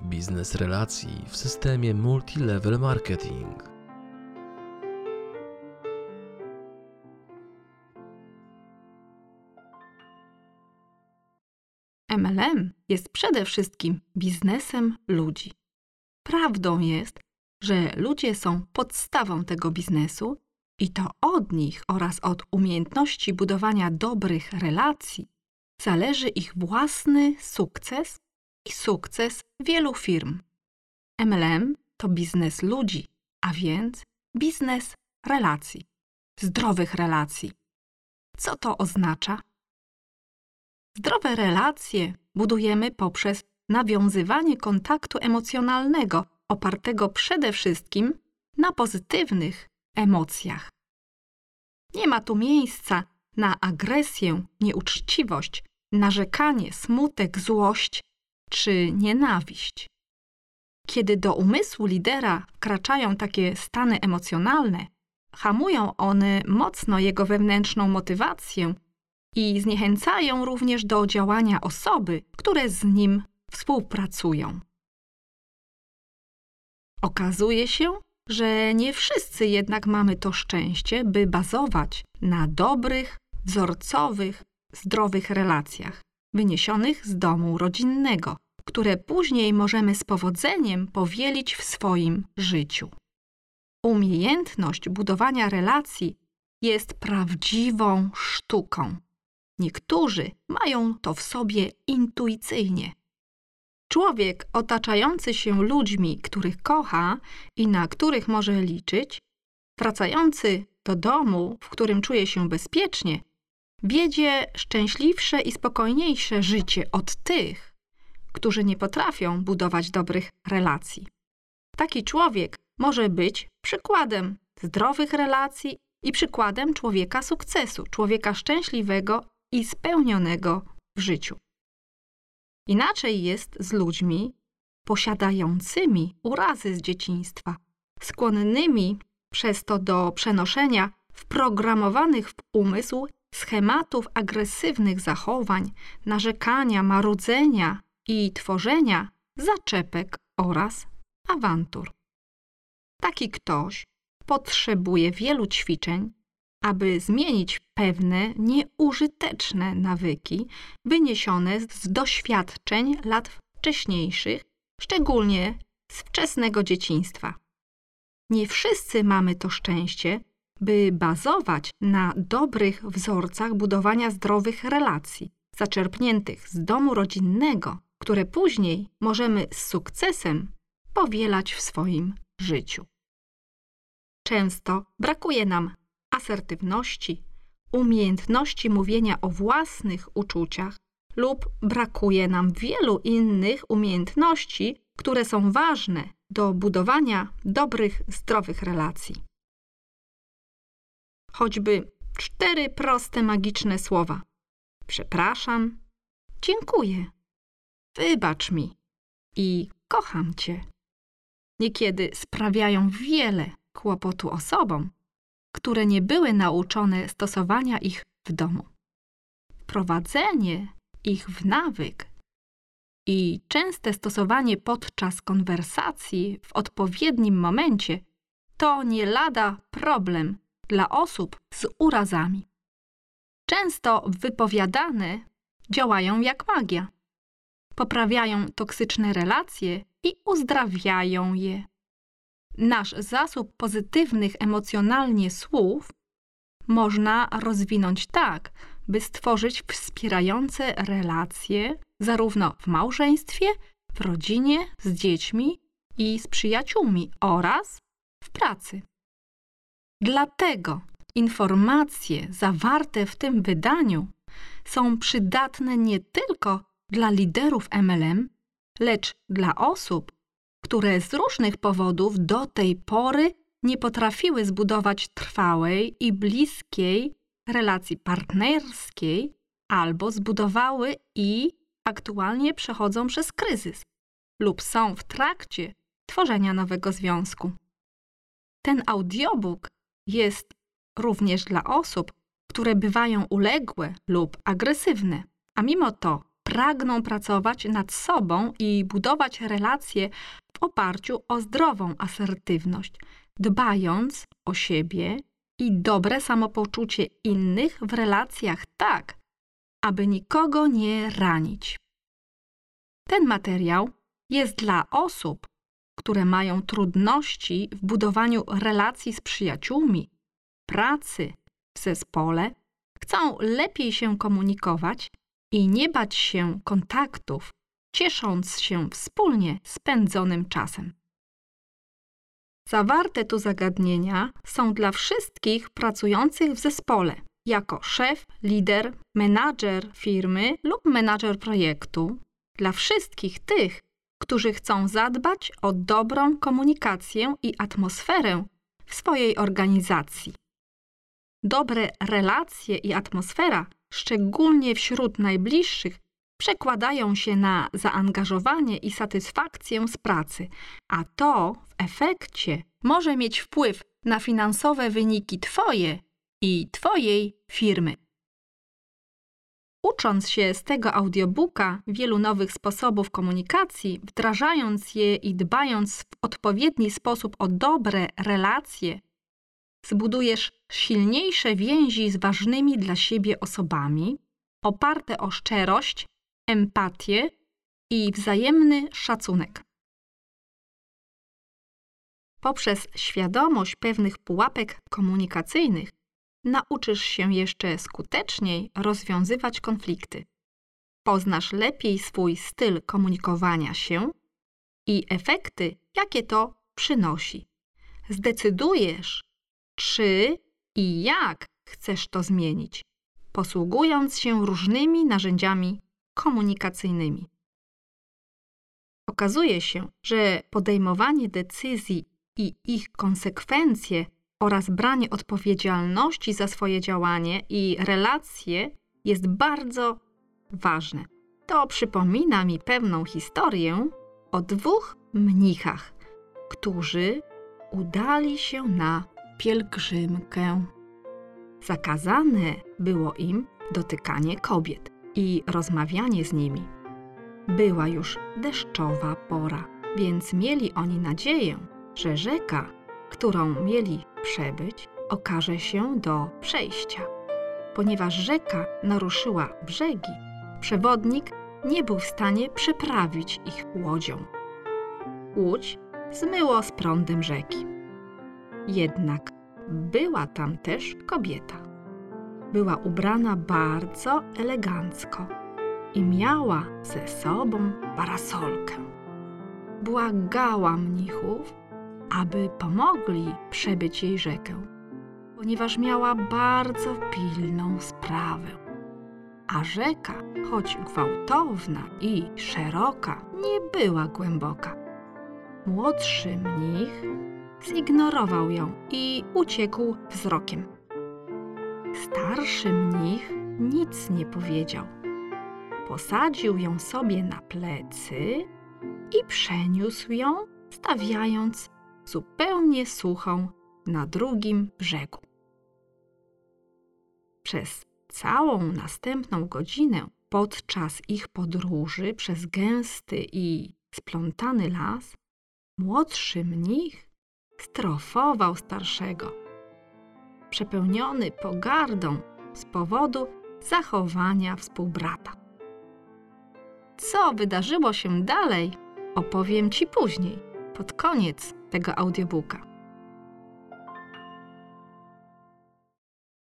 Biznes relacji w systemie Multilevel Marketing. MLM jest przede wszystkim biznesem ludzi. Prawdą jest, że ludzie są podstawą tego biznesu i to od nich oraz od umiejętności budowania dobrych relacji zależy ich własny sukces i sukces wielu firm. MLM to biznes ludzi, a więc biznes relacji, zdrowych relacji. Co to oznacza? Zdrowe relacje budujemy poprzez nawiązywanie kontaktu emocjonalnego opartego przede wszystkim na pozytywnych emocjach. Nie ma tu miejsca na agresję, nieuczciwość, narzekanie, smutek, złość czy nienawiść. Kiedy do umysłu lidera wkraczają takie stany emocjonalne, hamują one mocno jego wewnętrzną motywację i zniechęcają również do działania osoby, które z nim współpracują. Okazuje się, że nie wszyscy jednak mamy to szczęście, by bazować na dobrych, wzorcowych, zdrowych relacjach, wyniesionych z domu rodzinnego, które później możemy z powodzeniem powielić w swoim życiu. Umiejętność budowania relacji jest prawdziwą sztuką. Niektórzy mają to w sobie intuicyjnie. Człowiek otaczający się ludźmi, których kocha i na których może liczyć, wracający do domu, w którym czuje się bezpiecznie, wiedzie szczęśliwsze i spokojniejsze życie od tych, którzy nie potrafią budować dobrych relacji. Taki człowiek może być przykładem zdrowych relacji i przykładem człowieka sukcesu, człowieka szczęśliwego i spełnionego w życiu. Inaczej jest z ludźmi posiadającymi urazy z dzieciństwa, skłonnymi przez to do przenoszenia wprogramowanych w umysł schematów agresywnych zachowań, narzekania, marudzenia i tworzenia zaczepek oraz awantur. Taki ktoś potrzebuje wielu ćwiczeń, aby zmienić pewne nieużyteczne nawyki wyniesione z doświadczeń lat wcześniejszych, szczególnie z wczesnego dzieciństwa. Nie wszyscy mamy to szczęście, by bazować na dobrych wzorcach budowania zdrowych relacji, zaczerpniętych z domu rodzinnego, które później możemy z sukcesem powielać w swoim życiu. Często brakuje nam asertywności, umiejętności mówienia o własnych uczuciach lub brakuje nam wielu innych umiejętności, które są ważne do budowania dobrych, zdrowych relacji. Choćby 4 proste, magiczne słowa. Przepraszam, dziękuję, wybacz mi i kocham cię. Niekiedy sprawiają wiele kłopotu osobom, które nie były nauczone stosowania ich w domu. Wprowadzenie ich w nawyk i częste stosowanie podczas konwersacji w odpowiednim momencie to nie lada problem dla osób z urazami. Często wypowiadane działają jak magia. Poprawiają toksyczne relacje i uzdrawiają je. Nasz zasób pozytywnych emocjonalnie słów można rozwinąć tak, by stworzyć wspierające relacje zarówno w małżeństwie, w rodzinie, z dziećmi i z przyjaciółmi oraz w pracy. Dlatego informacje zawarte w tym wydaniu są przydatne nie tylko dla liderów MLM, lecz dla osób, które z różnych powodów do tej pory nie potrafiły zbudować trwałej i bliskiej relacji partnerskiej albo zbudowały i aktualnie przechodzą przez kryzys lub są w trakcie tworzenia nowego związku. Ten audiobook jest również dla osób, które bywają uległe lub agresywne, a mimo to pragną pracować nad sobą i budować relacje w oparciu o zdrową asertywność, dbając o siebie i dobre samopoczucie innych w relacjach tak, aby nikogo nie ranić. Ten materiał jest dla osób, które mają trudności w budowaniu relacji z przyjaciółmi, pracy, w zespole, chcą lepiej się komunikować i nie bać się kontaktów, ciesząc się wspólnie spędzonym czasem. Zawarte tu zagadnienia są dla wszystkich pracujących w zespole, jako szef, lider, menadżer firmy lub menadżer projektu, dla wszystkich tych, którzy chcą zadbać o dobrą komunikację i atmosferę w swojej organizacji. Dobre relacje i atmosfera, szczególnie wśród najbliższych, przekładają się na zaangażowanie i satysfakcję z pracy, a to w efekcie może mieć wpływ na finansowe wyniki Twoje i Twojej firmy. Ucząc się z tego audiobooka wielu nowych sposobów komunikacji, wdrażając je i dbając w odpowiedni sposób o dobre relacje, zbudujesz silniejsze więzi z ważnymi dla siebie osobami, oparte o szczerość, empatię i wzajemny szacunek. Poprzez świadomość pewnych pułapek komunikacyjnych nauczysz się jeszcze skuteczniej rozwiązywać konflikty. Poznasz lepiej swój styl komunikowania się i efekty, jakie to przynosi. Zdecydujesz, czy i jak chcesz to zmienić, posługując się różnymi narzędziami komunikacyjnymi. Okazuje się, że podejmowanie decyzji i ich konsekwencje oraz branie odpowiedzialności za swoje działanie i relacje jest bardzo ważne. To przypomina mi pewną historię o dwóch mnichach, którzy udali się na pielgrzymkę. Zakazane było im dotykanie kobiet i rozmawianie z nimi. Była już deszczowa pora, więc mieli oni nadzieję, że rzeka, którą mieli przebyć, okaże się do przejścia. Ponieważ rzeka naruszyła brzegi, przewodnik nie był w stanie przeprawić ich łodzią. Łódź zmyło z prądem rzeki. Jednak była tam też kobieta. Była ubrana bardzo elegancko i miała ze sobą parasolkę. Błagała mnichów, aby pomogli przebyć jej rzekę, ponieważ miała bardzo pilną sprawę. A rzeka, choć gwałtowna i szeroka, nie była głęboka. Młodszy mnich zignorował ją i uciekł wzrokiem. Starszy mnich nic nie powiedział. Posadził ją sobie na plecy i przeniósł ją, stawiając zupełnie suchą na drugim brzegu. Przez całą następną godzinę podczas ich podróży przez gęsty i splątany las młodszy mnich strofował starszego, przepełniony pogardą z powodu zachowania współbrata. Co wydarzyło się dalej, opowiem Ci później, pod koniec tego audiobooka.